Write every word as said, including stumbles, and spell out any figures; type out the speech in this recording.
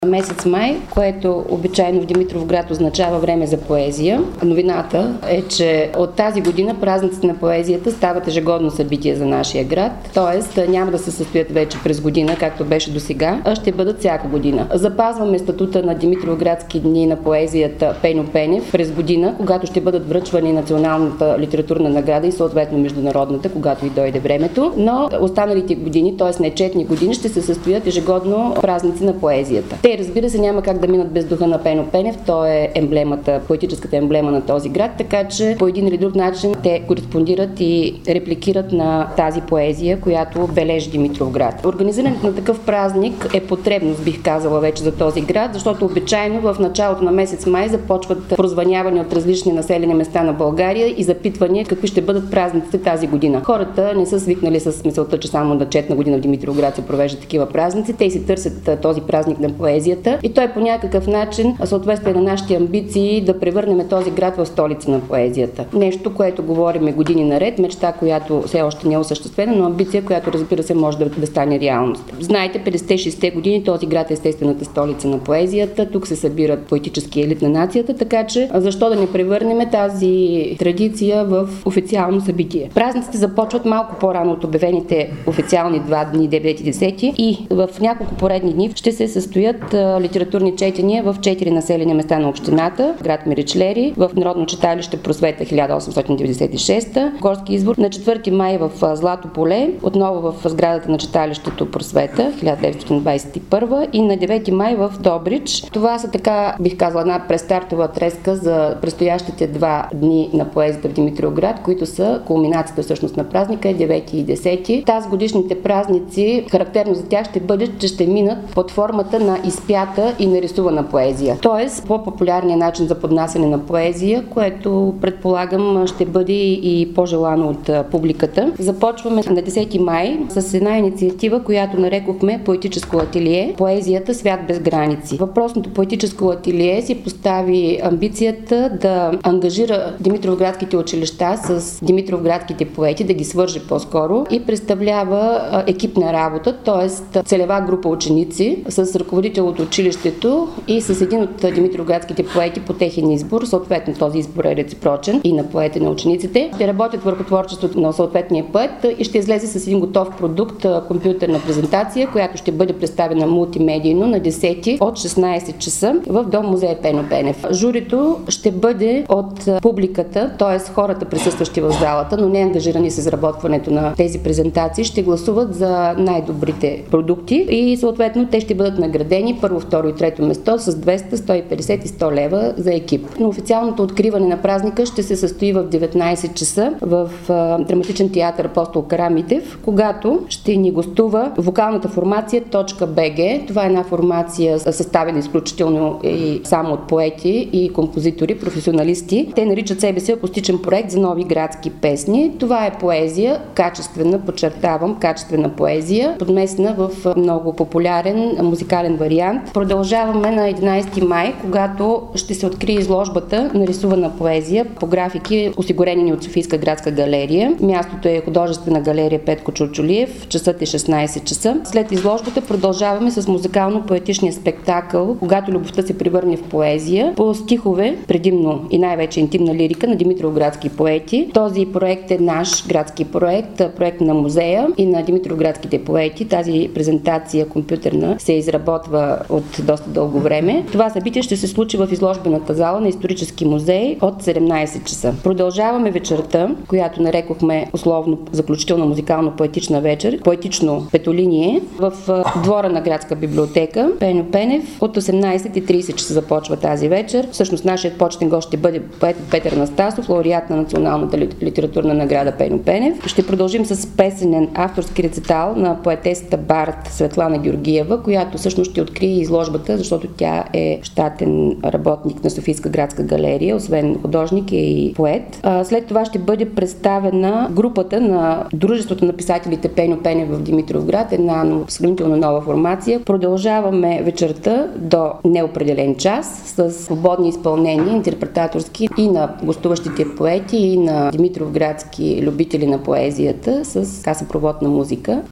Месец май, което обичайно в Димитровград означава време за поезия. Новината е, че от тази година празниците на поезията стават ежегодно събитие за нашия град, т.е. няма да се състоят вече през година, както беше досега, а ще бъдат всяка година. Запазваме статута на Димитровградски дни на поезията Пеньо Пенев през година, когато ще бъдат връчвани националната литературна награда и съответно международната, когато и дойде времето, но останалите години, т.е. нечетни години, ще се състоят ежегодно празници на поезията. Те, разбира се, няма как да минат без духа на Пеньо Пенев, той е емблемата, поетическата емблема на този град, така че по един или друг начин те кореспондират и репликират на тази поезия, която бележи Димитровград. Организирането на такъв празник е потребност, бих казала вече, за този град, защото обичайно в началото на месец май започват прозвънявания от различни населени места на България и запитвания какви ще бъдат празниците тази година. Хората не са свикнали с мисълта, че само на четна година в Димитровград се провеждат такива празници. Те си търсят този празник на поезията и той по някакъв начин съответства на нашите амбиции да превърнем този град в столица на поезията. Нещо, което говорим години наред, мечта, която все още не е осъществена, но амбиция, която, разбира се, може да, да стане реалност. Знаете, петдесетте и шестте години този град е естествената столица на поезията. Тук се събират поетически елит на нацията, така че защо да не превърнем тази традиция в официално събитие. Празниците започват малко по-рано от обявените официални два дни, девети и десети, и в няколко поредни дни ще се състоят литературни четения в четири населени места на общината: град Миричлери, в Народно читалище Просвета хиляда осемстотин деветдесет и шеста, Горски извор, на четвърти май в Злато поле, отново в сградата на читалището Просвета хиляда деветстотин двадесет и първа, и на девети май в Добрич. Това са, така бих казала, една престартова треска за предстоящите два дни на поезията в Димитровград, които са кулминацията всъщност на празника, е девети и десети. Тази годишните празници, характерно за тях ще бъде, че ще минат под формата на изпята и нарисувана поезия. Тоест, по-популярният начин за поднасяне на поезия, което предполагам ще бъде и по-желано от публиката. Започваме на десети май с една инициатива, която нарекохме поетическо ателие "Поезията свят без граници". Въпросното поетическо ателие си постави амбицията да ангажира димитровградските училища с димитровградските поети, да ги свърже по-скоро, и представлява екипна работа, т.е. целева група ученици с ръководител от училището и с един от димитровградските поети по техен избор. Съответно този избор е реципрочен и на поета, и на учениците. Ще работят върху творчеството на съответния поет и ще излезе с един готов продукт, компютърна презентация, която ще бъде представена мултимедийно на десети от шестнадесет часа в Дом музея Пеньо Пенев. Журито ще бъде от публиката, т.е. хората, присъстващи в залата, но не ангажирани с изработването на тези презентации, ще гласуват за най-добрите продукти и съответно те ще бъдат наградени първо, второ и трето место с двеста, сто и петдесет и сто лева за екип. Но официалното откриване на празника ще се състои в деветнадесет часа в а, драматичен театър Апостол Карамитев, когато ще ни гостува вокалната формация .bg. Това е една формация съставена изключително и само от поети и композитори, професионалисти. Те наричат себе си акустичен проект за нови градски песни. Това е поезия, качествена, подчертавам, качествена поезия, подмесена в много популярен музикален вариант. Продължаваме на единадесети май, когато ще се открие изложбата "Нарисувана поезия" по графики, осигурени ни от Софийска градска галерия. Мястото е Художествена галерия Петко Чурчулиев. Часът е шестнадесет часа. След изложбата продължаваме с музикално-поетичния спектакъл "Когато любовта се превърне в поезия" по стихове, предимно и най-вече интимна лирика на димитровградски поети. Този проект е наш градски проект, проект на музея и на димитровградските поети. Тази презентация компютърна се изработва от доста дълго време. Това събитие ще се случи в изложбената зала на Исторически музей от седемнадесет часа. Продължаваме вечерта, която нарекохме условно заключителна музикално-поетична вечер, поетично петолиние, в двора на градска библиотека Пеньо Пенев. От осемнадесет и тридесет часа започва тази вечер. Всъщност нашият почетен гост ще бъде поет Петър Настасов, лауреат на Националната литературна награда Пеньо Пенев. Ще продължим с песенен авторски рецитал на поетесата бард Светлана Георгиева, която всъщност ще открие изложбата, защото тя е щатен работник на Софийска градска галерия, освен художник е и поет. След това ще бъде представена групата на Дружеството на писателите Пеньо Пенев в Димитровград, една сравнително нова формация. Продължаваме вечерта до неопределен час с свободни изпълнения, интерпретаторски, и на гостуващите поети, и на димитровградски любители на поезията с съпроводна музика.